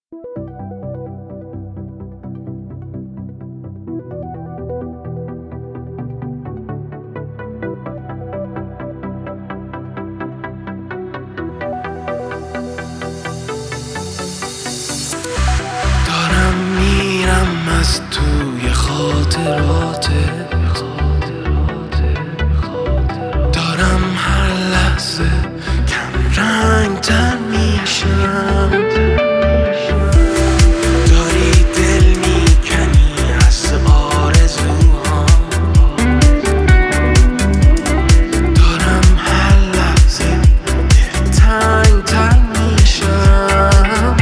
دارم میرم از توی خاطراتت، دارم هر لحظه کم رنگ تر میشم. داری دل میکنی از آرزوها، دارم هر لحظه دلتنگ تر میشم.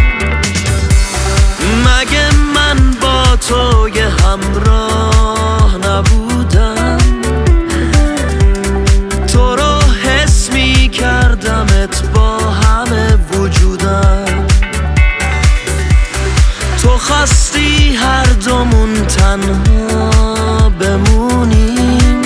مگه من با تو یه همراه نبودم؟ تو رو حس میکردمت با همه وجودم. تو خواستی هر دومون تنها بمونیم،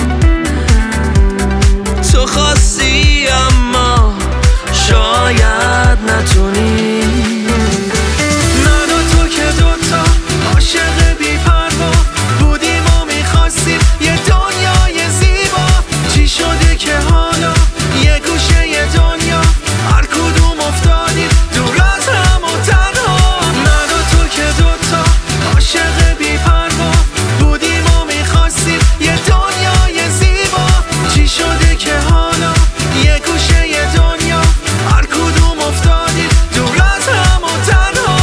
تو خواستی اما شاید نتونیم. من و تو که دوتا عاشق بی‌پروا بودیم و میخواستیم یه دنیای زیبا. چی شده که حالا یه گوشه یه دنیا هر کدوم افتادیم دور از هم و تنها؟ من و تو که دوتا عاشق بی‌پروا بودیم و میخواستیم یه دنیای زیبا. چی شده که حالا یه گوشه یه دنیا هر کدوم افتادیم دور از هم و تنها؟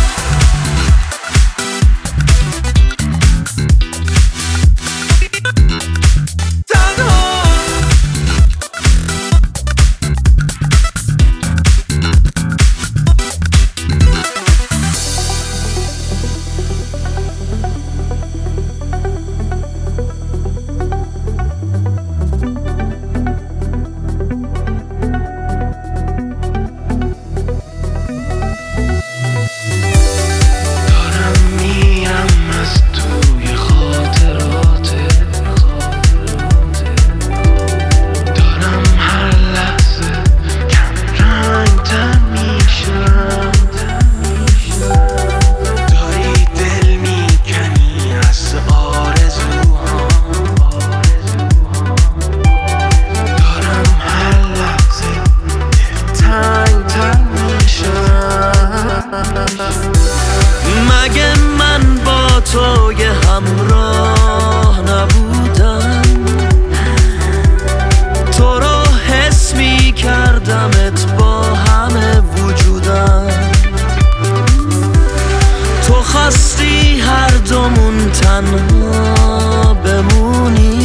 مگه من با تو یه همراه نبودم؟ تو رو حس میکردمت با همه وجودم. تو خواستی هر دومون تنها بمونیم،